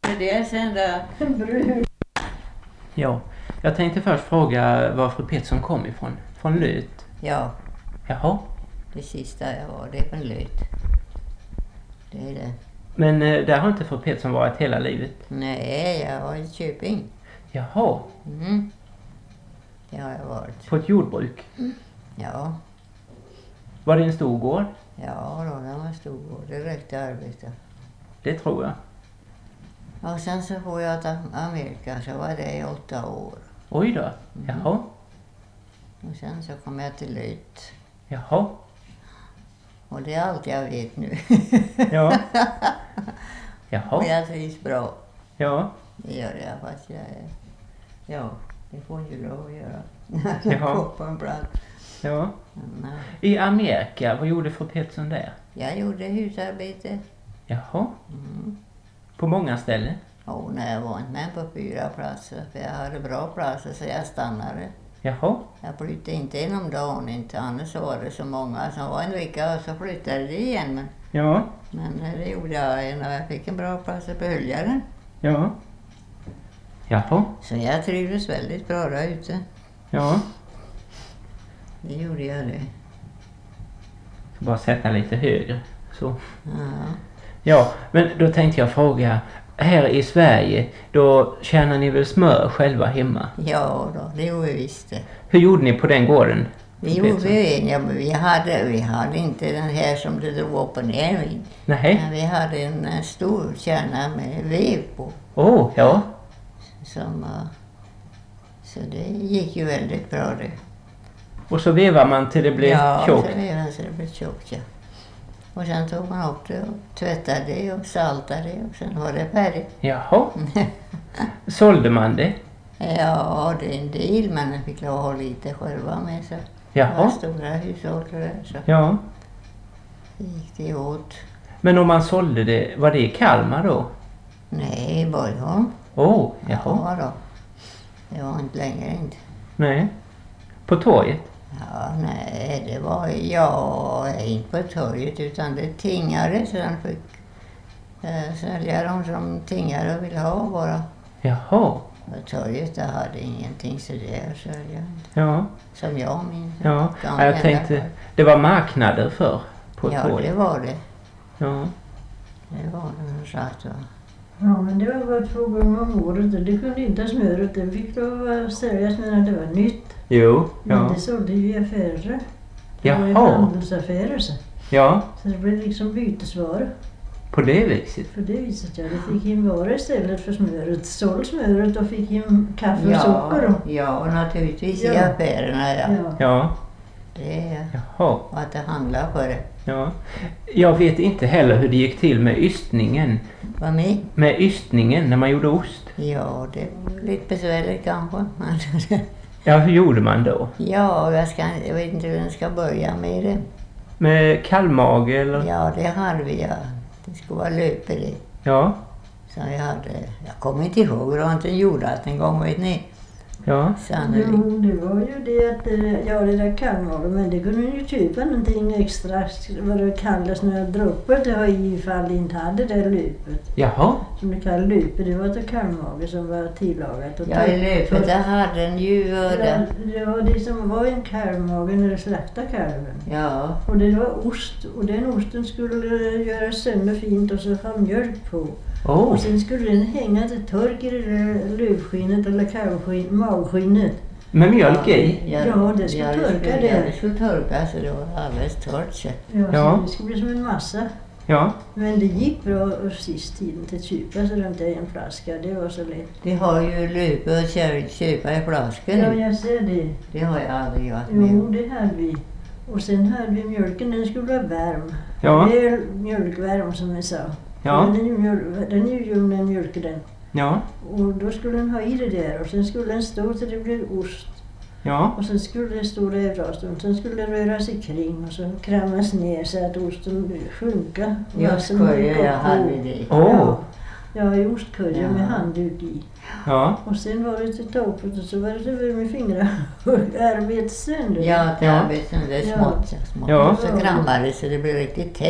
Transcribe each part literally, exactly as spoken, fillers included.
För det är sen där. Ja, jag tänkte först fråga var fru Pettersson kom ifrån. Från Löt? Ja. Jaha. Det sista jag var, det är från Löt. Det är det. Men eh, där har inte fru Pettersson varit hela livet? Nej, jag var i Köping. Jaha. Mm. Det har jag varit. På ett jordbruk? Mm. Ja. Var det en stor gård? Ja, då, det var en stor gård. Det räckte arbete. Det tror jag. Och sen så får jag till Amerika, så var det i åtta år. Oj då. Jaha. Och sen så kom jag till Löt. Jaha. Och det är allt jag vet nu. Ja. Jaha. Och jag trivs bra. Ja. Det gör jag, fast jag är... Ja, det får ju lov att göra. Jaha. Gå på en plats. Ja. Men, äh, I Amerika, vad gjorde fru Pettersson där? jag gjorde husarbete. Jaha. Mm. På många ställen? Och när jag var inte med på fyra platser, för jag hade bra platser så jag stannade. Jaha. Jag flyttade inte in om dagen, inte annars var det så många som var en vecka och så flyttade det igen. Men, Ja. men det gjorde jag när jag fick en bra plats och behöll jag den. Ja. Jaha. Så jag trivdes väldigt bra där ute. Ja. Det gjorde jag det. Så bara sätta lite högre. Så. Ja. Ja, men då tänkte jag fråga. Här i Sverige, då tjänar ni väl smör själva hemma? Ja då, det gjorde vi visst det. Hur gjorde ni på den gården? Vi gjorde en, ja, men vi hade, vi hade inte den här som det drog upp och ner vid. Nej. Men vi hade en, en stor kärna med vev på. Åh, oh, ja. Som, uh, så det gick ju väldigt bra det. Och så vevar man till det blir ja, tjockt? Ja, så vevade så det blev tjockt, ja. Och sen tog man upp det och tvättade det och saltade det och sen var det färdigt. Jaha. Sålde man det? Ja, det är en del, men jag fick lov att ha lite själva med sig. Jaha. Det var stora hushåll där, så Ja. det gick det åt. Men om man sålde det, var det i Kalmar då? Nej, i Borgholm. Åh, oh, jaha. Ja då. Det var inte längre inte. Nej. På torget? Ja, nej, det var, ja, inte på torget utan det tingare så de fick eh, sälja dem som tingare ville ha bara. Jaha. Och torget där hade ingenting så det sälja inte. Ja. Som jag minns. Ja, ja jag tänkte, det var marknader för på ja, torget. Ja, det var det. Ja. Det var det så att, ja, men det var bara två gånger om året och det kunde inte smöret. Det fick då säljas när det var nytt. Jo, ja. Men det sålde ju i affärer. Det Jaha. var ju handelsaffärer så. Ja. Så det blev liksom bytesvara. På det viset? På det viset, ja. Det fick in vara istället för smöret. Såld smöret och fick in kaffe och ja, socker. Och. Ja, naturligtvis ja. I affärerna, ja. Ja. Ja. Det är Jaha. att det handlar för det. Ja. Jag vet inte heller hur det gick till med ystningen. Vad med? Med ystningen när man gjorde ost. Ja, det var lite besvärligt kanske. Ja, hur gjorde man då? Ja, jag, ska, jag vet inte hur jag ska börja med det. Med kallmage eller? Ja, det hade vi, ja. Det skulle vara löpe det. Ja. Så jag hade, jag kommer inte ihåg hur jag inte gjorde att en gång, vet ni. Ja. Sannolikt. Jo, det var ju det att, ja det där kallmage, men det kunde ju köpa någonting extra, vad det kallas några droppar det har ifall det inte hade det löpet. Jaha. Som det kallas löpet, det var ett kallmage som var tillagat. Och Ja, i löpet där hade den ju ja, det. det var det som var en kalvmage när det slaktade kalven. Ja. Och det var ost, och den osten skulle göras sönder fint och så ha mjölk på. Oh. Och sen skulle den hänga till tork i det där lövskinnet eller kalvskinnet, magskinnet. Med mjölk i? Ja, det skulle ja, torka skulle, det. Ja, det skulle torka så det var alldeles torrt. Så. Ja, Ja. så det skulle bli som en massa. Ja. Men det gick bra sist tiden till köpa så det inte är en flaska, det var så lätt. Vi har ju löpe och kö- köpa i flaskan Ja, nu. jag ser det. Det har jag aldrig varit med Jo, om. det hade vi. Och sen hade vi mjölken, den skulle vara varm. Ja. Det är mjölkvärm som jag sa. Ja. Den är ju mjöl- den är ju ljum den mjölken den. Ja. Och då skulle den ha i det där och sen skulle den stå till det blev ost. Ja. Och sen skulle det stå där en bra stund. Sen skulle det röra sig kring och så kramas ner så att osten sjunka. Just kurja, jag hade det. Åh. Ja, ja i ostkurja Ja. med handduk i. Ja. Och sen var det till toppet och så var det över med fingrar och arbetssönder. Ja, det Ja. är ja. Det är Ja. smått, smått. Ja. Och så kramade det så det blev riktigt tätt.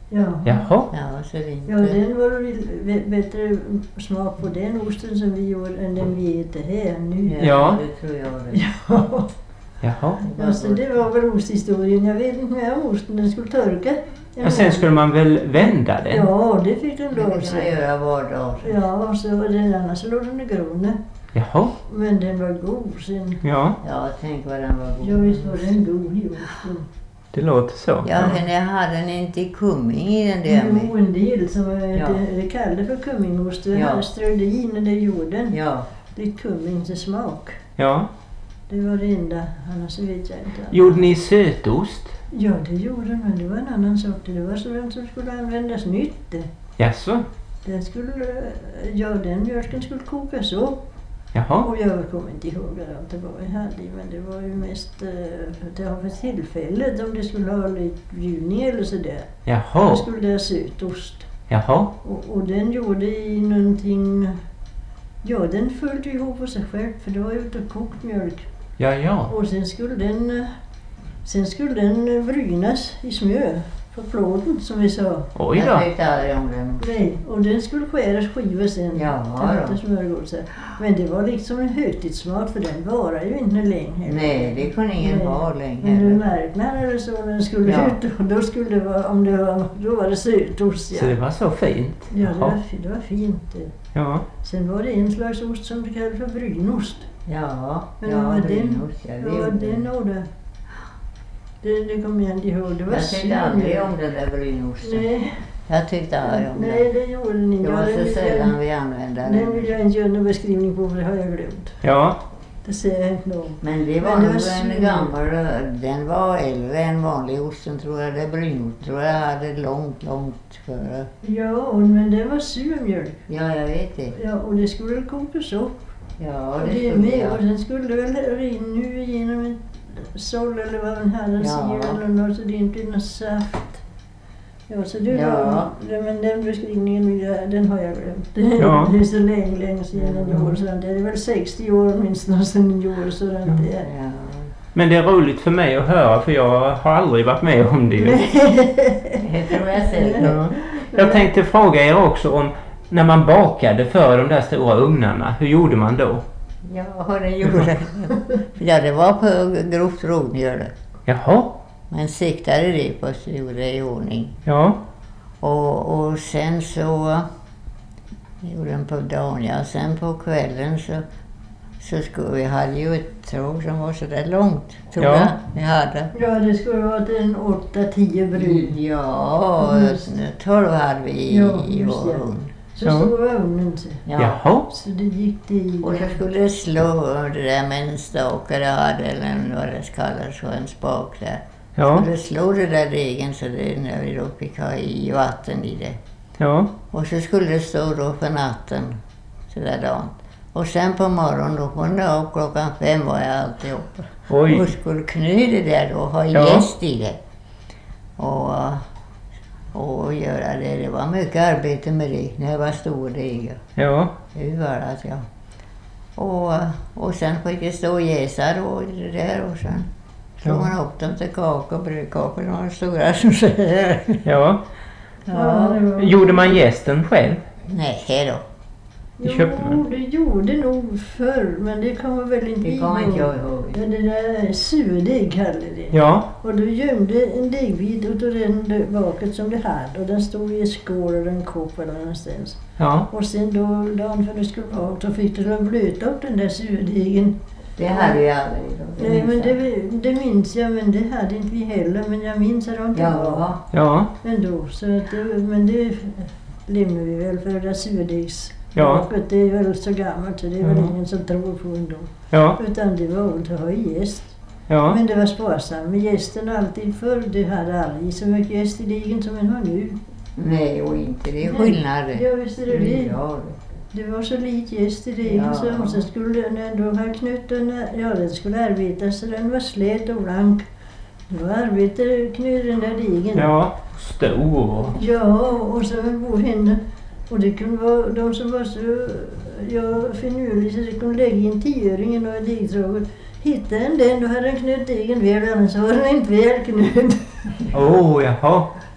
Ja. Jaha. Ja, så det är inte... Ja, den var väl bättre smak på den osten som vi gjorde än den vi äter här nu. Ja. det tror jag det. Ja. Jaha. Ja, så det var väl osthistorien. Jag vet inte mer om osten, den skulle torka. Och sen skulle man väl vända den? Ja, det fick den Det lov kan till. man göra var dag. Ja, och så den annars låg den i gronen. Jaha. Men den var god sen. Ja, Ja, tänk vad den var god. Ja, visst var den god i osten. det låter så. Ja, men jag hade den inte i kumming i den där Jo, med. en del som Ja. det, det kallade för kummingost. Det Ja. hade strödde i när det gjorde den. Ja, Lite kummin till smak. Ja. Det var det enda, annars vet jag inte. Gjorde ni sötost? Ja, det gjorde den, men det var en annan sort. Det var sådant som skulle användas nytt. Jaså? Den skulle, ja, den mjölken skulle kokas upp. Jaha. Och jag kommer inte ihåg allt det var jag hade i, men det var ju mest eh, det var för tillfället om det skulle ha lite bjudning eller sådär. Då Jaha. skulle det ha sötost. Jaha. Och, och den gjorde i någonting, ja den följde ihop på sig själv för det var ju ute kokt mjölk. Ja, ja. Och sen skulle den, eh, sen skulle den eh, vrynas i smör på plåten som vi sa. Oj jag då. tyckte aldrig om den. Nej, och den skulle skäras skivor sen Ja, till då. smörgåsar. Men det var liksom en högtidsmat för den varar ju inte länge. Nej, det kunde ingen Nej. ha länge. Men heller. du marknaden eller så när den skulle Ja. ut och då skulle det vara, om det var, då var det sötost. Så det Ja, var så fint? ja det, var, Jaha. fi- det var fint. det. Ja. Sen var det en slags ost som vi kallade för brynost. Ja, Men ja, vad var den? brynost, ja, det Vad var gjorde den den. och det? Det, det kommer jag inte ihåg. Det var Jag tyckte aldrig sur. om den där brynosten. Nej, Jag tyckte aldrig om nej den. det gjorde den inte. Det var Ja, den så vill sällan jag- vi använde Den vill den. jag inte göra någon beskrivning på för det har jag glömt. Ja. Det säger jag inte om. Men det var Men det nog var sur. en gammal, den var äldre än vanlig osten tror jag. Det brynost tror jag hade långt, långt före. Ja, men det var sur mjölk. Ja, jag vet det. Ja, och det skulle kokas upp. Ja, Och det det är skulle med. Och jag. sen skulle det väl rinna ut genom en såll eller vad man hade, Ja. ja. eller något så det inte blir något saft. Ja, så det Ja. var, det, men den beskrivningen vill jag, den har jag glömt. Det, Ja. det är så länge, länge sedan den Mm. gjordes. Det är väl sextio år åtminstone sedan den gjordes. Så den det är. Ja. Men det är roligt för mig att höra för jag har aldrig varit med om det ju. Det tror jag säkert. Ja. Jag tänkte fråga er också om när man bakade för de där stora ugnarna, hur gjorde man då? Ja, det gjorde det. Ja, det var på grovt rågmjöl. Jaha. Man siktade det på så gjorde det i ordning. Ja. Och, och sen så gjorde den på dagen, ja. Sen på kvällen så, så skulle vi hade ju ett tråg som var så där långt, tror Ja. jag vi hade. Ja, det skulle vara en åtta tio brud. Ja, Just. tolv hade vi i, Ja, i just vår det. ugn. Så Ja. stor var ugnen till. Ja. Jaha. Så det gick det i. Och så skulle det slå det där med en stake det hade, eller vad det kallas för, en spak där. Ja. Skulle slå det där degen så det när vi då fick ha i vatten i det. Ja. Och så skulle det stå då för natten, så där dagen. Och sen på morgonen då kunde jag upp klockan fem var jag alltid uppe. Oj. Och skulle knö det där då, ha Ja. jäst i det. Och, och göra det. Det var mycket arbete med det när jag var stor deg. Ja. Det var det att jag. Och, och sen fick det stå och jäsa då i det där och sen slog Ja. man upp dem till kakor, brödkakor, de var stora som så här. Ja. Ja. det var- Gjorde man gästen själv? Nej då. Det köpte Jo, man. det gjorde nog förr, men det kommer väl inte Det kommer inte jag ihåg. Ja, det där surdeg kallade det. Ja. Och du gömde en degbit utav den baket som du hade och den stod i en skål eller en kopp eller någonstans. Ja. Och sen då, dagen för du skulle baka, så fick du blöta upp den där surdegen. Det hade jag aldrig. då. Nej, men det, det minns jag, men det hade inte vi heller. Men jag minns att det inte var Ja, Ja. ändå. Så att det, men det lämnar vi väl för det där surdegs. Ja. Baket, det är väl så gammalt så det är väl Ja. ingen som tror på ändå. Ja. Utan det var att ha gäst. Ja. Men det var sparsamt med gästen alltid förr. Det hade aldrig så mycket gäst i degen som en har nu. nej och inte. Det är skillnad. Ja, visst är det det. Ja, Det var så lite gäst i degen Ja. så och sen skulle den ändå ha knut den, ja den skulle arbetas så den var slät och blank. Det var arbete knut den där degen. Ja. Stor. Ja, och så bor henne. Och det kunde vara de som var så ja, finurliga så de kunde lägga in tioöringen och degtråget. Hittade den den, då hade den knut degen väl, annars var den inte väl knut. Åh, oh, jaha.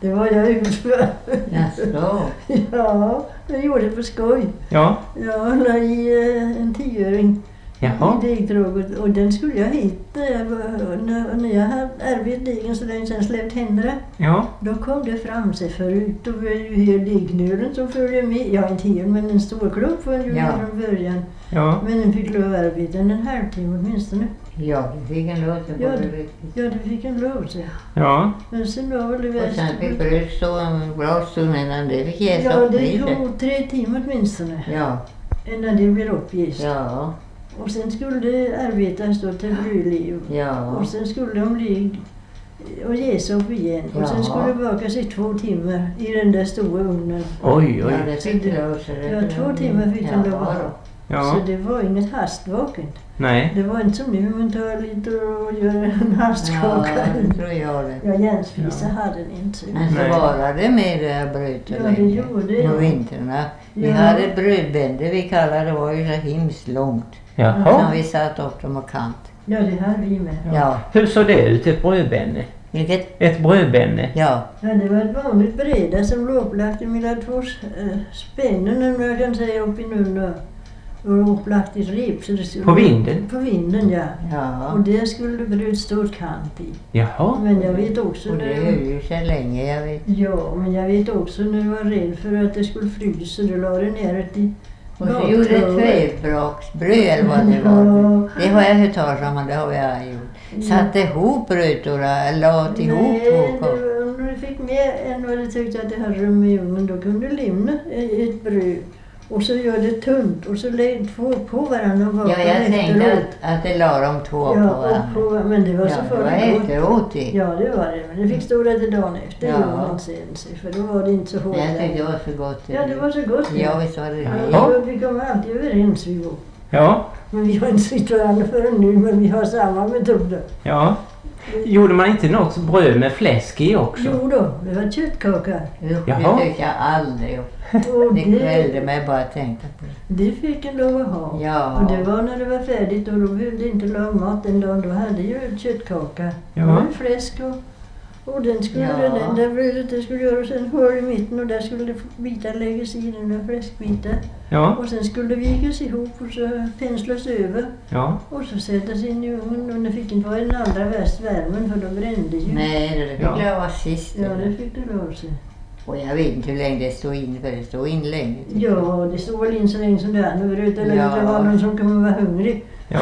Det var jag utför. Jaså? Ja, jag gjorde det på skoj. Ja. Jag la i eh, en tioöring Jaha. i degtråget och den skulle jag hitta. Jag var, när, när jag hade arbetat degen så länge sedan släppt händerna. Ja. Då kom det fram sig förut. Då var ju hela degknölen som följde med. Ja, inte hel men en stor klubb var ju Ja. från början. Ja. Men den fick lov att arbeta en halvtimme åtminstone. Ja, det fick en låt. Ja, Ja, det fick en lov så. Ja. Men sen var väl det Och värst. sen fick bröd stå en bra stund innan det fick jäsa Ja, upp det lite. tog tre timmar åtminstone. Ja, Innan det blev uppgist. ja, Och sen skulle det arbetas då till brödliv. ja. Och sen skulle de bli och jäsa upp igen. Och sen Ja. skulle det bakas i två timmar i den där stora ugnen. Oj, Ja, oj. det fick det lov. så det- Ja, två timmar fick den Ja, lov att ha. Ja. Så det var inget hastvaken. Nej. Det var inte som nu, man tar lite och gör en Ja, hastkaka. det tror jag det. Ja, järnspisa Ja. hade den inte. Men så Nej. var det med det här brödet Ja, det gjorde det. på vintrarna. Vi Ja. hade ett brödbände vi kallade det, var ju så himskt långt. Jaha. Som vi satt upp dem och kant. Ja, det hade vi med. Ja. Hur såg det ut, ett brödbänne? Vilket? Ett brödbänne? Ja. Ja, det var ett vanligt bräda som låg upplagt mellan två äh, spännen, om jag kan säga, upp i nunnen. Och upplagt i rep. Så det skulle, På vinden? På vinden, ja. Ja. Och det skulle bröd stå ett kant i. Jaha. Men jag vet också Och det när... höll ju sig länge, jag vet. Ja, men jag vet också när jag var rädd för att det skulle frysa, då la det ner det i Och så gjorde ett tvävbraksbröd eller vad det var. Ja. Det har jag hört talas om, det har jag gjort. Satte ihop brödtorna, lade ihop Nej, två det kort. var, om du fick mer än vad du tyckte att det hade rum i ugnen, då kunde du lämna ett bröd. Och så gör det tunt och så lägg två på varandra och baka Ja, jag tänkte efteråt. att, att det la de två på Ja, och varandra. på, men det var Ja, så det var farligt gott. efteråt det. Ja, det var det. Men det fick stå där till dagen efter. Ja. Ja. Man sen sig, för då var det inte så hårt. Men jag tyckte det var så gott. Ja, det var så gott. Ja, visst var det Ja. det. Ja, vi kom alltid överens vi var. Ja. Men vi har inte sett varandra förrän nu, men vi har samma metoder. Ja. Gjorde man inte något bröd med fläsk i också? Jo då, det var köttkaka. Jo, Jaha. det tyckte jag aldrig om. Och Det kvällde det, mig bara att tänka på det. det fick en lov att ha. Ja. Och det var när det var färdigt och då behövde inte laga mat den dagen. Då hade ju köttkaka. Ja. Och en fläsk och, och den skulle, Ja. den där brödet det skulle göras en hål i mitten och där skulle bitar läggas i, den där fläskbitar. Ja. Och sen skulle det vikas ihop och så penslas över. Ja. Och så sättas in i ugnen och det fick inte vara den allra värst värmen för då brände ju. Nej, det fick Ja. jag vara sist. Ja, det fick det lov sig. Och jag vet inte hur länge det stod in, för det stod in länge. tycker jag. Ja, det stod väl in så länge som det andra brödet eller Ja. det var någon som kunde vara hungrig. Ja.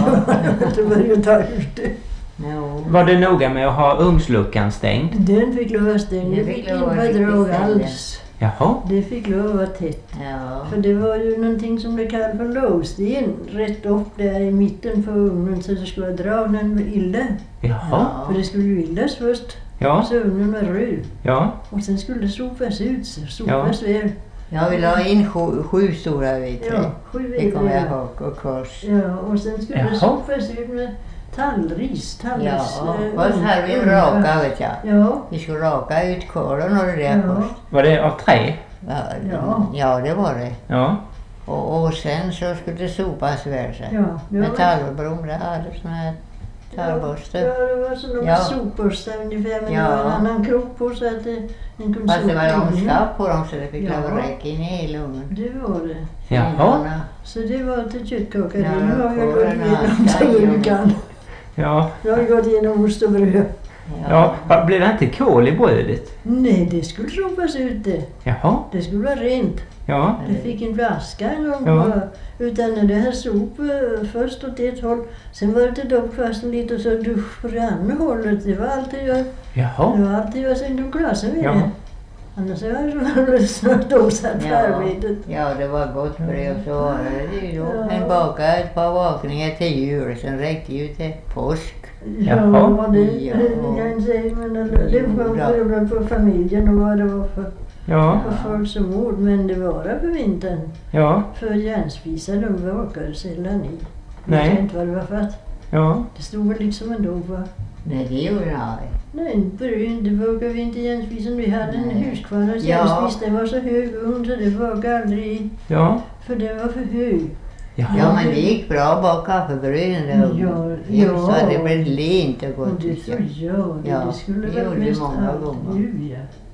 Då var det ju ta ut det. Jo. Var det noga med att ha ugnsluckan stängd? Den fick lov att stänga. Det Det fick fick lov inte att vara riktigt drag stänga. alls. Jaha. Det fick lov att vara tätt. Ja. För det var ju någonting som det kallas för lågsten rätt upp där i mitten på ugnen så det skulle dra den illa. Jaha. För det skulle ju illas först. Ja. Så ugnen var röd. Ja. Och sen skulle det sopas ut. så Sopas väl. Jag vill ha in sju, sju stora vita. Ja, sju Det kommer jag vidare. ihåg. Och kors. Ja, och sen skulle det Jaha. sopas ut med tallris. Tallris Ja, eh, först hade vi ugnar. raka, vet jag. Ja, Vi skulle raka ut kålen och det där Ja. först. Var det av trä? Ja, Ja. ja, det var det. Ja. Och, och sen så skulle det sopas väl sig. ja. det Med var- tallbrom, det hade såna här tallborste. Ja, det var som de Ja. sopborstar ungefär, men Ja. det var en annan krok på så att det, den kunde Fast det var sopa in. omskapp på dem så det fick Ja. lov att räcka in i hela ugnen. Det var det. Jaha. Finorna. Så det var till köttkaka. Ja, Nu har jag får gått den igenom här så tjejen. mycket kan. Ja. Jag har gått igenom ost och bröd. Ja. Ja. Blev det inte kol i brödet? Nej, det skulle sopas ut det. Jaha. Det skulle vara rent. Ja. Det fick inte vaska en gång. Ja. bara. Utan när det här sop eh, först åt ett håll. Sen var det till doppkvasten lite och så dusch på det andra hållet. Det var alltid jag, Jaha. det var alltid jag sen de klasade med Ja. det. Annars var det så dosat för Ja. arbetet. Ja, det var gott för det och så var det ju då. Ja. En baka ett par vakningar till jul, sen räckte ju till påsk. Jaha. Ja, det Ja. vill jag inte säga, men det det Jo, var då. beroende på familjen och vad det var för, Ja. för folk som åt. Men det var det på vintern. Ja. För järnspisar, de vakade sällan i. Nej. Jag vet inte vad det var för att. Ja. Det stod väl liksom ändå på. Nej, det gjorde jag aldrig. Nej, bröd, det vågade vi inte i järnspisen. Vi hade en Nej. Husqvarnas Ja. järnspis. Den var så hög ugn så det vågade aldrig i. Ja. För den var för hög. Ja, Jaha. men det gick bra att baka kaffebröd i den där ugnen. Ja, Jo, så ja. det blev lent och Och gott. det tycker så jag. gör det. Ja, det skulle det vara gjorde vi mest många allt. gånger. Nu ja.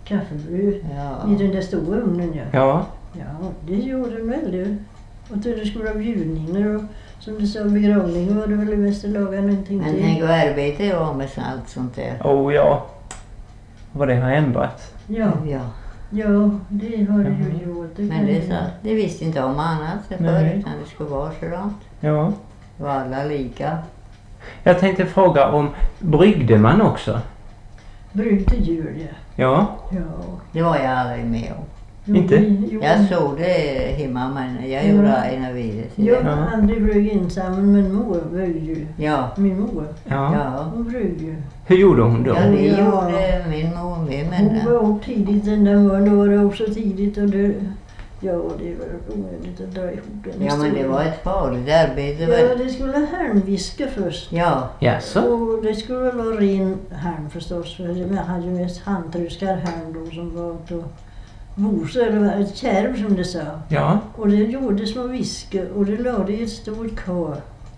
kaffebröd Ja. i den där stora ugnen. Ja, Ja. ja det gjorde den väl det. Och då det skulle vara bjudningar och som du sa begravning var det väl mest att laga någonting Men till. tänk att arbeta jag med allt sånt där. Oh ja. Vad det har ändrat. Ja, Ja. ja, det har det ju gjort. Det Men kan det, jag- så, det visste inte om annat så Nej. förr, utan det skulle vara sådant. Ja. Det var alla lika. Jag tänkte fråga om bryggde man också? Brygg till jul, ja. Ja. Ja. Det var jag aldrig med om. Jo, Inte? vi- jo, Jag såg det hemma men jag Ja. gjorde ena vid det. Jag Ja. har aldrig brygg ensam men mor brygg ju. Ja. Min mor, Ja. Ja. hon brygg ju. Hur gjorde hon då? Ja, det Ja. gjorde min mor med. Hon Men var upp tidigt den där morgonen, då var det också tidigt och det, ja det var onödigt att dra ihop den ja, men det historien. var ett farligt arbete. Ja, väl? det skulle halmviska först. Ja. Jaså? Och det skulle väl vara ren halm förstås, för jag hade ju mest handtryskar halm då som var då vose, eller vad- ett kärv som det sa. Ja. Och det gjorde små viskor och det lade i ett stort kar.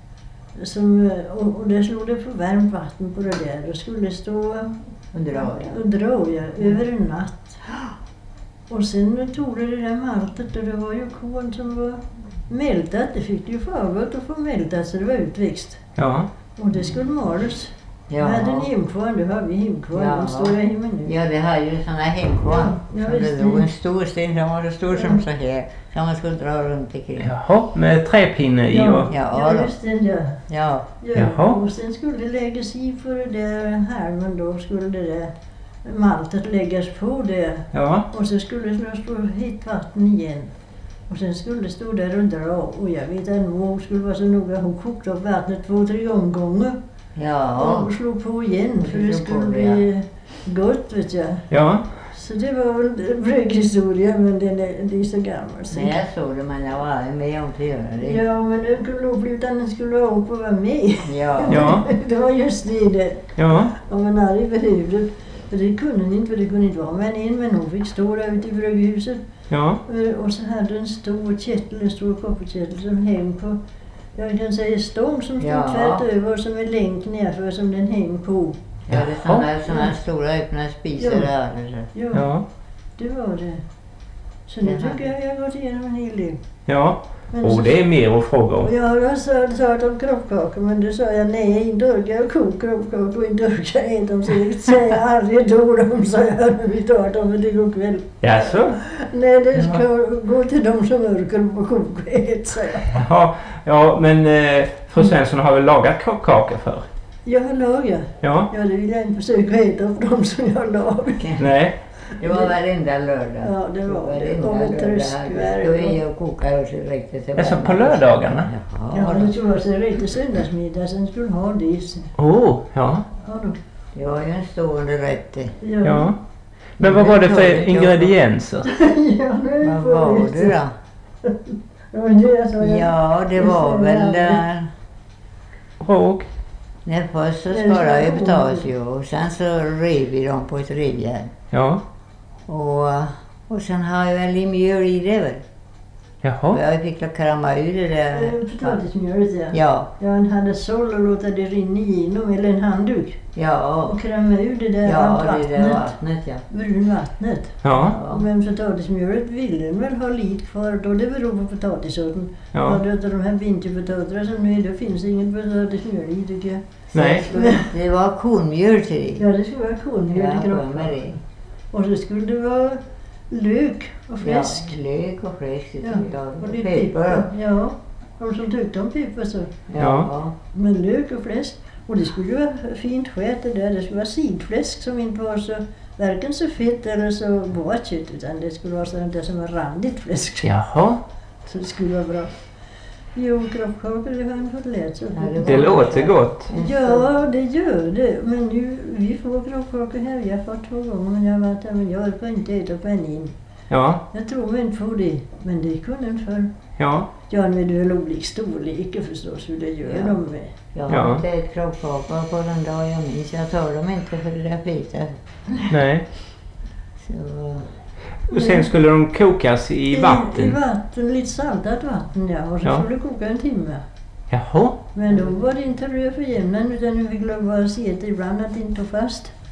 Som, och, och där slog det på varmt vatten på det där. Det skulle stå Under dagen. och dra ja, över en natt. Och sen tog det det där maltet och det var ju korn som var mältat. Det fick ju fargått att få mältat så det var utväxt. Ja. Och det skulle malas. Ja. Jag hade en hemkvarn, det har vi hemkvarn. Ja. Den står jag hemma nu. Ja, det har ju såna hemkvarn. Ja, som visst. det drog en stor sten som var så stor som så här. Som man skulle dra runt omkring. Jaha, med träpinne i Ja. och... Ja, Ja, då. just den ja. Ja. Ja, Jaha. och sen skulle det läggas i på det där halmen då skulle det där maltet läggas på det. Ja. Och så skulle det slås på hett vatten igen. Och sen skulle det stå där och dra. Och jag vet att mor skulle vara så noga. Hon kokte upp vattnet två, tre omgångar. Ja. Och slog på igen för det Slog på, skulle bli gott vet jag. Ja. Så det var väl brygghhistoria men den är, det är så gammal. Så. Men jag såg det men jag var aldrig med om att göra det. Ja men ökologflutan skulle ha upp och vara med. Ja. Ja. Det var just det det. Ja. Om man aldrig behövde. För det kunde ni inte, för det kunde inte vara med en, men hon fick stå där ute i brygghuset. Ja. Och så hade en stor kettle, en stor kopparkettle som häng på, jag kan säga stång som stod Ja. tvärt över och som en länk nerför som den häng på. Ja, det är såna, såna stora öppna spisar Ja. där. Ja, Ja. det var det. Så nu Jaha. tycker jag jag har gått igenom en hel del. Ja. Men Och så- det är mer att fråga om. Och jag har sagt, sagt om kroppkakor men då sa jag nej, inte orkar jag koka kroppkakor och inte orkar jag äta dem. Så det säger jag aldrig ett ord om, sa jag när vi tar dem för det går kväll. Jaså? Nej, det ska gå till de som orkar på koka och äta, sa jag. Jaha. Ja, men eh, fru Svensson har väl lagat kakor för? Jag har lagat. Ja. Ja, det vill jag inte försöka äta av dem som jag har lagat. Nej. Det var varenda lördag. Ja, det var det. Varenda Och med lördag tröskvärk. hade vi och kokade och så räckte det. Alltså på lördagarna? Ja, Ja, då. det skulle vara så riktigt söndagsmiddag, sen skulle ha det. Åh, oh, ja. Ja, då. Det var ju en stående rätt det. Ja. Ja. Men vad var det för ingredienser? Ja, nu är vi Vad på var det. det då? Ja, men det är så jag- Ja, det var väl... äh, Råg? Nej, först så Det skar ska jag ju vara potatis ju och sen så rev vi dem på ett revjärn. Ja. Och, och sen har jag väl i mjöl i det väl. Och Jaha. jag fick att krama ur det Eh, där. Potatismjölet, ja. Ja, Ja, han hade såll och låta det rinna igenom, eller en handduk. ja, Och krama ur det där ja, vattnet. det där vattnet ja. Brunvattnet. Ja. Ja. Men potatismjölet ville den väl ha lite kvar då, det beror på potatissorten. Ja. Ja. Har du inte de här vinterpotatisarna som nu är, då finns det inget potatismjöl i tycker jag. Nej. Så det- Det var kornmjöl till det. Ja, det skulle vara kornmjöl Ja, i för kroppen. med det. Och så skulle det vara lök och fläsk. Ja, lök och fläsk. Ja, Ja, och och lite peppar. peppar. Ja, de som tyckte om peppar så. Ja. Men lök och fläsk. Och det skulle ju vara fint skät det där. Det skulle vara sidfläsk som inte var så, varken så fett eller så vårt kött, utan det skulle vara sådant där som var randigt fläsk. Jaha. Så det skulle vara bra. Jo, kroppkakor, det har jag fått lärt sig. Ja, Det låter gott. Ja, det gör det. Men nu, vi får kroppkakor här. Jag har fått två gånger, men jag har varit där, men jag orkar inte äta på en in. Ja. Jag tror mig inte på det, men det kunde en förr. Ja. Ja, men det är väl olika storlekar förstås, hur det gör Ja. de med. Jag har Ja. inte ätit kroppkakor på den dag jag minns. Jag tar dem inte för det där skitet. Nej. Så, Och sen skulle de kokas i I vatten. vatten, lite saltat vatten ja. Och så Ja. skulle det koka en timme. Jaha. Men då var det inte röd för jämnan utan vi fick lov att se det ibland att det inte tog fast.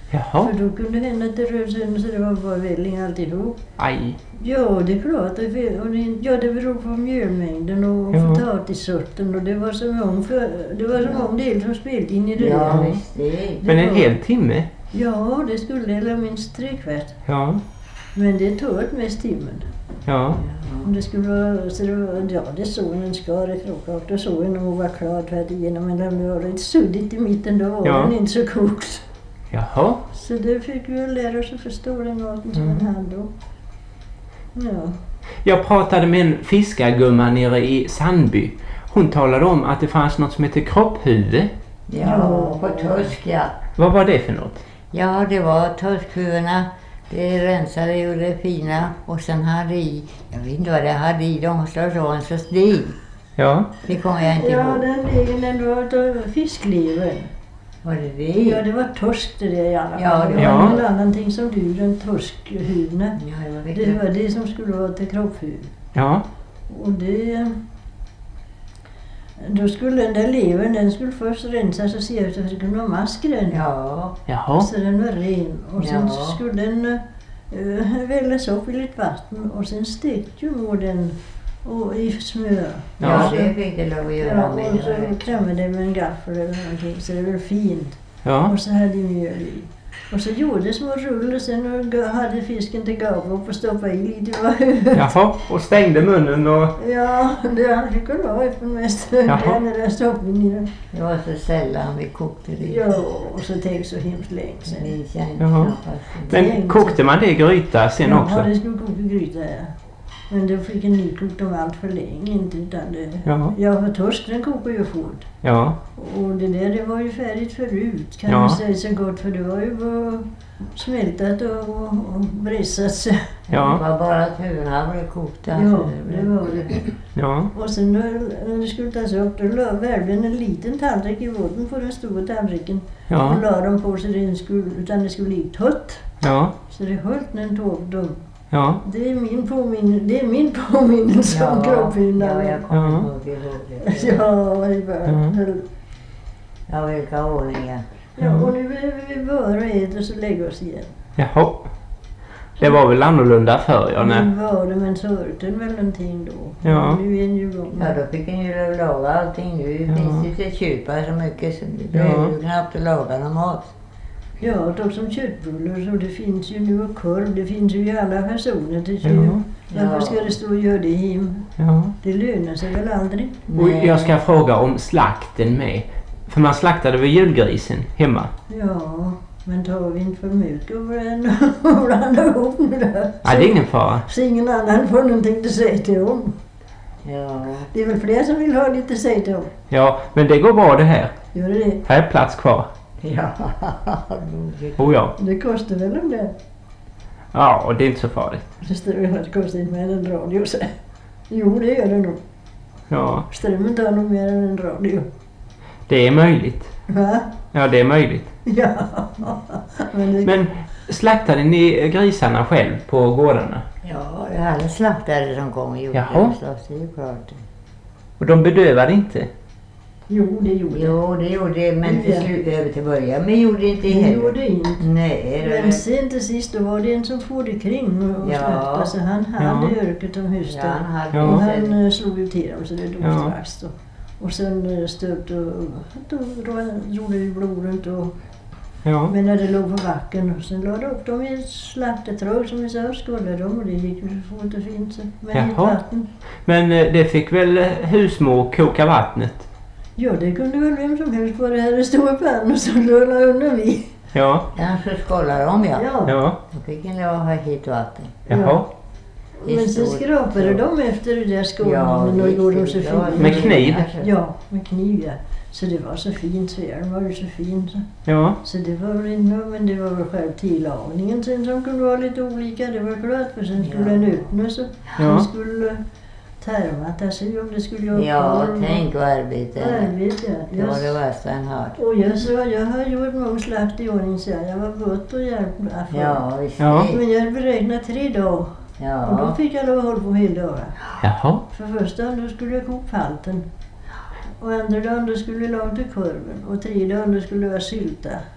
Jaha. För då kunde det hända att det rörde sönder så det var bara välling alltihop. Aj. Ja, det är klart. Det, och det, ja, det beror på mjölmängden och Ja. potatissorten. Och det var så många, för, det var så många delar som spelade in i det Ja, där. visst det. Men en var- hel timme? Ja, det skulle eller minst tre kvart. Ja. Men det tog mest timmen. Ja. Om det skulle vara, så det var, ja det såg en skar i krokat. Det såg en och var klart tvärt igenom. Men om det var lite suddigt i mitten då var Ja. den inte så kokt. Jaha. Så det fick vi ju lära oss att förstå den maten som Mm. man hade då. Ja. Jag pratade med en fiskargumma nere i Sandby. Hon talade om att det fanns något som heter kropphuvud. Ja, på torsk ja. Vad var det för något? Ja, det var torskhuvudena. Det rensade ju det fina och sen hade i, jag vet inte vad det hade i, de slår så en sorts deg. Ja. Det kommer jag inte Ja, ihåg. den degen den var av fisklever. Var det det? Ja, det var torsk det där i alla fall. Ja, det det var Ja. en annan ting som du, en torskhuvudna. Ja, det var Det riktigt. var det som skulle vara till kropphuvud. Ja. Och det... Då skulle den där levern, den skulle först rensas och se ut att det skulle vara mask i den. Ja, Jaha. Så den var ren. Och sen Ja. så skulle den uh, vällas upp i lite vatten och sen stekte ju mor den och i smör. ja, Ja. det fick det lov att Ja, göra och med så det. klämde det med en gaffel eller någonting så det blev fint. Ja. Och så hade jag mjöl i. Och så gjorde små ruller sen och ga- hade fisken till gapa upp och stoppa i lite i huvudet. Jaha. Och stängde munnen och... Ja, det hade det kunnat vara efter mest Jaha. när jag stoppade in i den. Det var så sällan vi kokte det. Ja, och så tänk så hemskt länge Det sen. minns jag inte Jaha. knappast. Men kokte man det i gryta sen Ja, också? det skulle koka gryta, ja. Men det fick en nykokt om allt för länge inte utan det... Ja. Ja, för torsk den kokar ju fort. Ja. Och det där det var ju färdigt förut kan Ja. man säga så gott för det var ju bara smältat och, och, och brissat sig. Det Ja. var bara att huvudena blev kokta. Ja, så det var det. Ja. Och sen när, när det skulle tas upp då la värvde en liten tallrik i botten på den stora tallriken. Och Ja. la dem på så den skulle, utan det skulle bli tött. Ja. Så det höll när den tog dem. Ja. Det är min, påminn, det är min påminnelse om kroppshyddan. ja, jag kommer Ja. ihåg det. Ja, i början. Ja, vilka ordningar. Ja, och nu är vi bara och äter så lägger oss igen. Jaha. Det var väl annorlunda förr, ja, nej. Nu var det, men så örten väl någonting då. Ja. Nu är en ju gång. Ja, då fick en ju laga allting. Nu Ja. finns det inte köpa så mycket så det Ja. behöver ju knappt att laga någon mat. Ja, de som köttbullar så det finns ju nu och korv. Det finns ju i alla fasoner till köp. Ja. Varför Ja. ska det stå och göra det hem? Ja. Det lönar sig väl aldrig? Och Nej. jag ska fråga om slakten med. För man slaktade väl julgrisen hemma? Ja, men tar vi inte för mycket över en och blandar ihop nu där? Nej, det är ingen fara. Så ingen annan får någonting att säga till om. Ja, Det är väl fler som vill ha lite att säga till om. Ja, men det går bra det här. Gör det det? Här är plats kvar. ja. Oh ja. Det kostar väl om det? Ja, och det är inte så farligt. Det står väl att det kostar inte mer än en radio. Så. Jo, det gör det nog. Ja, Strömmen tar nog mer än en radio. det är möjligt. Va? Ja, det är möjligt. Ja. Men det... Men slaktade ni grisarna själv på gårdarna? Ja, det är alla slaktare som kom och gjorde Jaha. det. Så det är ju klart. Och de bedövade inte? Jo, det gjorde det. Jo, det gjorde det, men till Ja. slut över till början. Men gjorde inte Det heller. gjorde inte. Nej, det Men sen till sist då var det en som for kring och Ja. slaktade så han hade Ja. yrket om ja, huset. han hade Ja. Och ju han sett- eh, slog ut till dem så det dog Ja. strax då. Och sen eh, stöpte och då drog det ju blod runt och Ja. men när det låg på backen och sen lade upp dem i ett slaktetråg som vi sa skulle dem och det gick ju så fort och fint så. Men i Jaha. vatten. Men eh, det fick väl eh, husmor koka vattnet? Ja det kunde väl vem som helst bara det här stod i pannan och så rullade undan vi. Ja. Ja, så skållade de ja. Ja. Ja. Då fick en lov ha hit vatten. Jaha. Ja. Det Men sen stod- skrapade de efter det där skålen och visst, gjorde dem så det var- fina. Med kniv? Ja, med kniv ja. Så det var så fint, svärden var ju så fin. Så. Ja. Så det var väl inte, men det var väl själv tillagningen sen som kunde vara lite olika, det var klart. För sen skulle Ja. den öppnas och Ja. den skulle tarmatas i om det skulle göra Ja, korv och- tänk vad arbete. Arbete, ja. Det var det Jag, värsta en har. och jag sa, jag har gjort många slakt i ordning så jag var gott och hjälpt. Ja, visst Ja. det. Men jag beräknade tre dagar och då Ja. fick jag lov att hålla på hela dagen. Jaha. För första dagen då skulle jag koka palten. Och andra dagen då skulle jag laga till korven. Och tredje dagen då skulle jag sylta.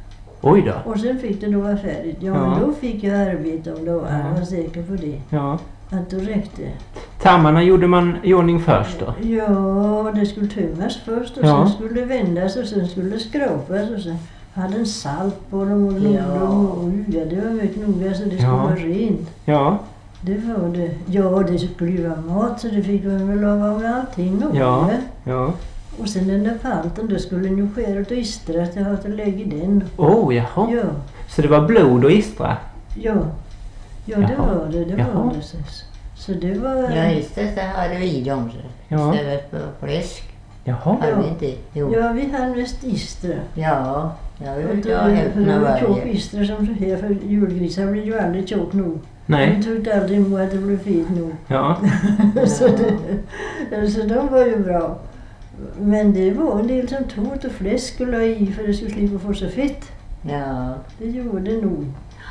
Oj då. Och sen fick det då vara färdigt. Ja, Ja. men då fick jag arbeta om dagen. Ja. Jag var säker på det. Ja. Att då räckte. Tarmarna gjorde man i ordning först då? Ja, det skulle tömmas först och Ja. sen skulle det vändas och sen skulle det skrapas och sen hade en salt på dem och Ja. dem och ja, det var mycket noga så det skulle Ja. vara rent. Ja. Det var det. Ja, det skulle ju vara mat så det fick man väl lova med allting och Ja. ja. Ja. Och sen den där palten, då skulle den ju skära och ystra att jag hade att lägga i den. Oh, jaha. Ja, Så det var blod och istra? ja. Ja, det Jaha. var det. Det Jaha. var det. Så, så det var... Ja, just det, så hade vi dem så. Ja. Istället för fläsk. Jaha. Hade vi inte? Jo. Ja, vi hade mest istra. Ja, jag Och vill det ha var hälften av tjock varje. istra som så här, för julgrisar blir ju aldrig tjock nog. Nej. De tyckte aldrig nog att det blev fint nog. Ja. så, det, så de var ju bra. Men det var en del som tog och fläsk skulle ha i för det skulle slippa få så fett. Ja, Det gjorde det nog.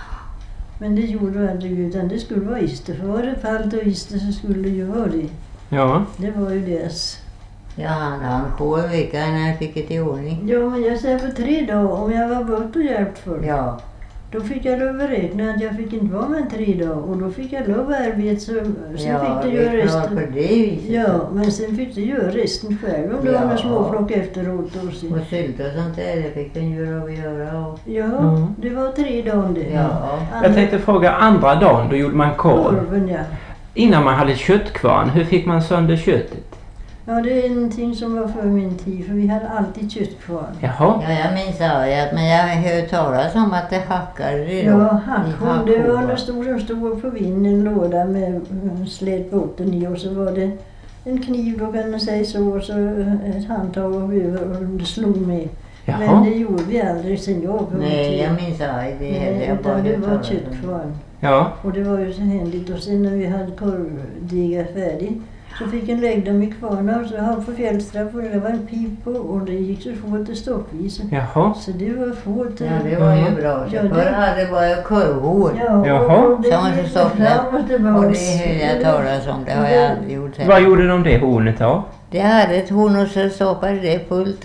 Men det gjorde det aldrig utan det skulle vara ister. För var det palt och ister så skulle det ju vara det. Ja. Det var ju deras. jag hann han sju veckor när jag fick det i ordning. Ja men jag säger för tre dagar om jag var bort och hjälpt folk. Ja, Då fick jag lov att räkna att jag fick inte vara med tre dagar och då fick jag lov att arbeta så sen ja fick det det göra är klart resten. på det viset. Ja, men sen fick du göra resten själv om det var Ja. några småplock efteråt. Och sen. Och sylt och sånt där, det fick den ju lov att göra. Och, Ja, Mm. det var tre dagar det. ja, Jag tänkte fråga, andra dagen då gjorde man korv. Korven, ja. Innan man hade köttkvarn, hur fick man sönder köttet? Ja, det är någonting som var för min tid för vi hade alltid köttkvarn. Jaha. ja, jag minns det, men jag hörde talas om att det hackade det då. Ja, i hackhorn. Det var hackhovar. en stor som stod på vinden, en låda med mm, slät botten i och så var det en kniv då kan man säga så och så ett handtag över och det slog med. Men Jaha. det gjorde vi aldrig sen jag kom Nej, till. jag minns det, det heller Nej, jag bara utan det hört var talas om. köttkvarn. Ja. Och det var ju så händigt och sen när vi hade korvdiga färdig så fick en lägga dem i kvarnar och så ha på fjällstrapp och det var en pip på och det gick så fort det stoppvis. Jaha. Så det var fort. Ja, det var ju Mhm. bra. Så Ja, förr det- hade bara korvhår. Ja, Jaha. och det Som man gick så stoppade. fram och tillbaks. Och det hörde jag talas om, det har jag aldrig gjort heller. Vad gjorde de det hornet av? Det hade ett horn och så stoppade det fullt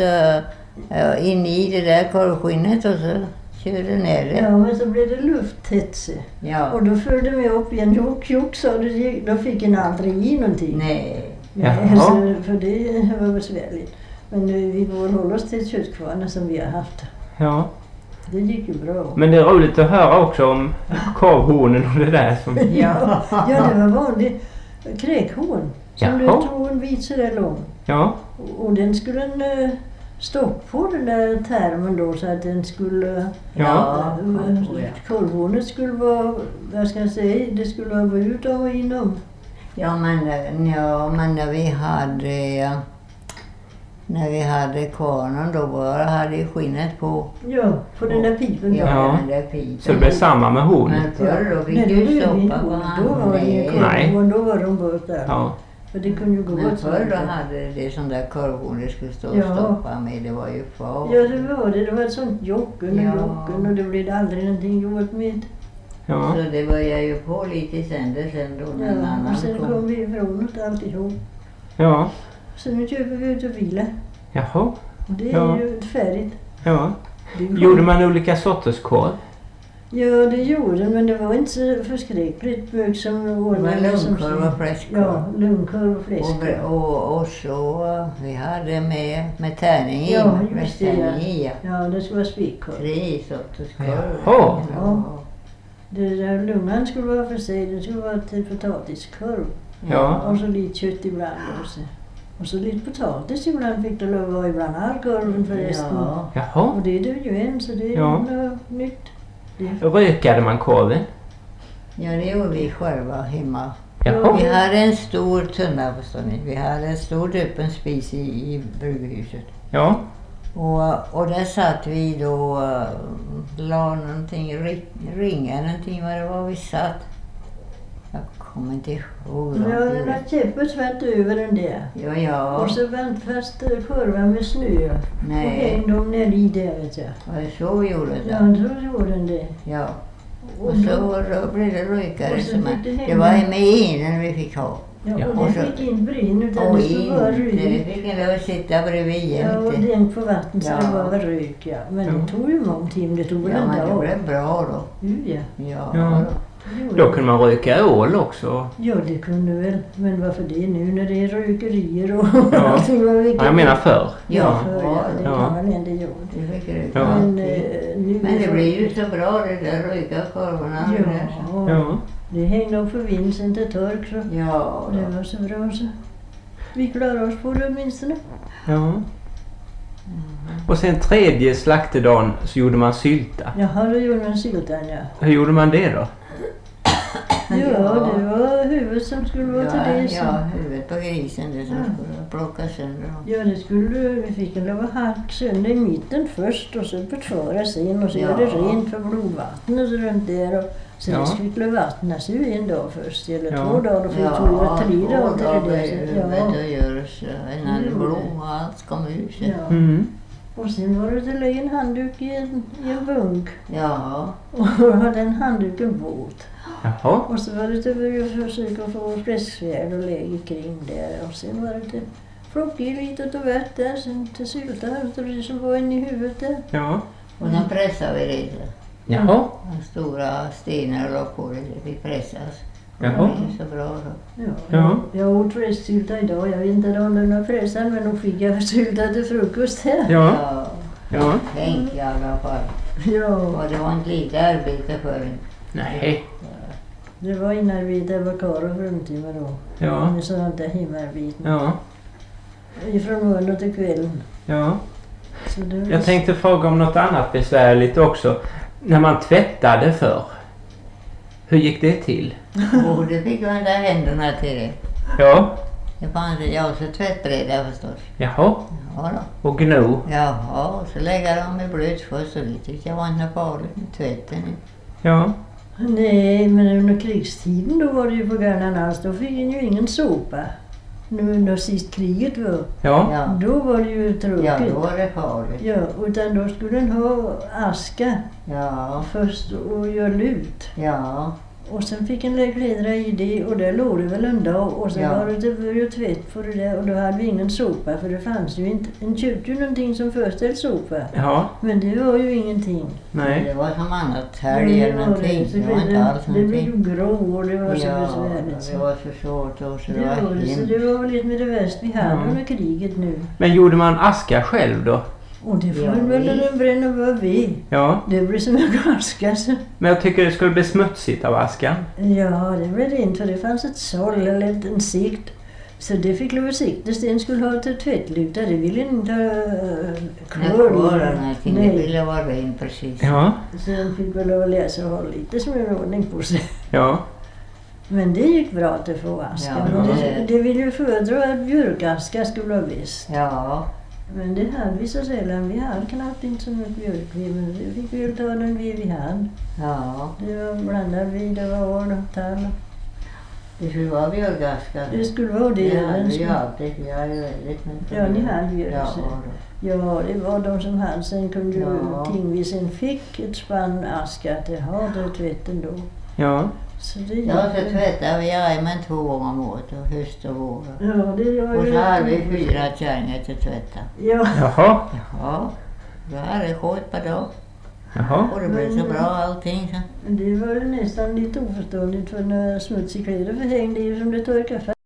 uh, in i det där korvskinnet och så körde ner det. Ja, men så blev det lufthetse. Ja. Och då följde vi upp igen. Jock, jock, sa det. gick- Då fick en aldrig i någonting. Nej. Nej, Jaha. så, för det var besvärligt. Men nu, vi får hålla oss till köttkvarnar som vi har haft. Ja. Det gick ju bra. Men det är roligt att höra också om korvhornen och det där som... Ja. Ja, det var vanlig kräkhorn. Som du Jaha. tog en bit sådär lång. Ja. Och, och den skulle en uh, stoppa på den där termen då så att den skulle... Ja. Uh, korvhornet skulle vara, vad ska jag säga, det skulle vara ut och inom. Ja, men, eh, ja, men när vi hade... eh, När vi hade kvarnen då bara hade skinnet på. Ja, på den där pipen. Ja, Ja. den där pipen. Så det blev samma med hornet? Men förr då fick Nej, du då blev det stoppa inte på horn. hand. Då var det Nej. Nej. korvhorn, då var de bort där. Ja. För det kunde ju gå Men åt förr då sånt. hade det sån där korvhorn det skulle stå och Ja. stoppa med. Det var ju far. Ja, det var det. Det var ett sånt jocken och Ja. jocken och det blev aldrig någonting gjort med. Ja. Så det började ju på lite sen det sen då när en Ja, annan och sen kom. kom vi ifrån det alltihop. Ja. Så nu köper vi ut och vila. Jaha. Och det är Ja. ju färdigt. Ja. Det är ju Gjorde man olika sorters korv? Ja, det gjorde men det var inte så förskräckligt mycket som Det var ordnade som lungkorv och fläskkorv. Ja, lungkorv och Och, fläskkorv. och, och så uh, vi hade med, med tärning i. Ja, med just det, ja. tärning i, ja. Ja, det skulle vara spikkorv. Tre sorters korv. Jaha. Ja. Det där lungan skulle vara för sig, det skulle vara till potatiskorv. Ja. Och så lite kött ibland också. Och så lite potatis ibland fick det lov att vara ibland all korven förresten. Ja. Jaha. Och det är det ju än så det är Ja. något nytt. Det. Rökade man korven? Ja, det gjorde vi själva hemma. Jaha. Vi hade en stor tunna, förstår ni. Vi hade en stor öppen spis i, i bryggerhuset. Ja. Och, och där satt vi då, uh, la någonting, ri, ringa någonting vad det var vi satt. Jag kommer inte ihåg. Men jag hade lagt käppet tvärt över den där. Ja, ja. Och så vänt fast eh, korven med snö. Och Nej, hängde dem ner i där vet jag. var det så gjorde Ja, det? så gjorde den det. Ja. Och Och då- så då blev det rökare. och så som fick man- det Det hänga. var med enen vi fick ha. Ja, Ja, och och det så- fick in brinn utan Och det skulle vara inte, det rök. fick en lov sitta bredvid Ja, och jämte. den på vatten så Ja. det var rök, ja. Men Ja. det tog ju många timmar, det tog väl Ja, en men det dag. blev bra då. Ju, ja. Ja, Ja. då. Jo, Då kunde man röka ål också. Ja, det kunde väl. Men varför det nu när det är rökerier och Ja. allting? Var Ja, jag menar förr. Ja. För, ja, det Ja. kan man ändå göra. Det fick röka Ja. Men, alltid. eh, nu Men det så- blir ju så bra det där röka korvarna. det där, så. Ja, Ja. det hängde upp för vind sen till tork så Ja, det då. var så bra så. Vi klarade oss på det åtminstone. Ja. Och sen tredje slaktedagen så gjorde man sylta. Jaha, då gjorde man syltan, ja. Hur gjorde man det då? Ja, det var huvudet som skulle vara Ja, till det. Så. ja, huvudet på grisen det som Ja. skulle plockas sönder. Ja, det skulle, vi fick en lov att hacka sönder i mitten först och så betfara sen och så Ja. göra det rent för blodvattnet och runt där. Och sen Ja. skulle vattnas ju en dag först, eller Ja. två dagar, då fick Ja, två eller tre två dagar till dagar det i där. huvudet Ja. och görs eh, innan Jo, det. blod och allt kom ut. sen. Ja. Mm. Och sen var det att lägga en handduk i en, i en bunk Ja, och ha den handduken våt. Jaha. Och så var det att börja försöka få fläsksvärd och lägga kring där. Och sen var det att plocka i lite av vett där, sen till sylta och det som var inne i huvudet där. Ja. och sen pressade vi det. Jaha. De stora stenar låg på det, det fick pressas. Jaha. Det är så bra då. Ja, Ja. Jag åt fläsksylta idag. Jag vet inte om den var pressad, men nog fick jag sylta till frukost här. Ja. Ja, Ja. tänk i alla fall. Ja, Och det var inte lite arbete för en. Nej. det var inarbete, jag var karl och fruntimmer då. Ja. Med sådant där hemarbeten. Ja. Ifrån morgonen till kvällen. Ja. Så det var Jag tänkte fråga om något annat besvärligt också. När man tvättade förr. Hur gick det till? Och det fick ju använda händerna till det. Ja. Det fanns ja, så tvättbräda förstås. Jaha. Ja då. Och gno. Jaha, och så lägga dem i blöt först och det tyckte jag var inte farligt med tvätten. Ja. Nej, men under krigstiden då var det ju på Garnan alls. Då fick en ju ingen sopa. Nu när sist kriget var. Ja. Ja, Då var det ju ja tråkigt. då var det farligt. Ja, utan då skulle den ha aska Ja, först och göra lut. ja, Och sen fick en lägga i det och där låg det väl en dag och sen Ja. var det började tvätt på det där och då hade vi ingen sopa för det fanns ju inte. En köpte ju någonting som föreställde sopa. Ja. Men det var ju ingenting. Nej. det var som annat Men helg det eller var någonting. det. Så Det var blev inte alls det, det blev ju någonting. grå och det var så Ja, besvärligt. det Så. var så svårt och så Det det var var, det, så hemskt. det var väl lite med det värsta vi hade Ja. under kriget nu. Men gjorde man aska själv då? Och det får Ja, väl visst. den bränna vad vi. Ja. Det blir så mycket aska så. Men jag tycker det skulle bli smutsigt av askan. Ja, det blev det inte för det fanns ett såll eller en sikt. Så det fick lov att siktas. Den skulle ha till tvättluta. Det ville inte ha uh, Nej, kvar. kvar någonting. Det Nej. ville vara rent precis. Ja. Sen fick vi lov att läsa och ha lite smörordning på sig. Ja. Men det gick bra att få aska. Ja, Men det, det- det ville ju föredra att björkaska skulle vara bäst. Ja, Men det hade vi så sällan. Vi hade knappt inte så mycket björkved. Men det fick vi ju ta den ved vi hade. ja. Det var blandad ved, det var ål och tall. Det skulle vara björkaska. Det skulle vara det. Det Den hade vi skulle- alltid. Jag är väldigt mycket. Ja, ni hade björk. Ja, så. då. Ja, det var de som hade. Sen kunde ju Ja. tingvisen fick ett spann aska till ha till tvätten då. Ja. Så det Ja, så tvättade vi jajamän två gånger om året, och höst och vår. Ja, det var Och ju... så hade vi fyra kärringar till tvätta. Ja, Jaha. Ja, då hade det skott per dag. Jaha. Och det blev så Men- bra allting. Så. det var ju nästan lite oförståeligt för när smutsiga kläder förhängde ju som det torkade fast.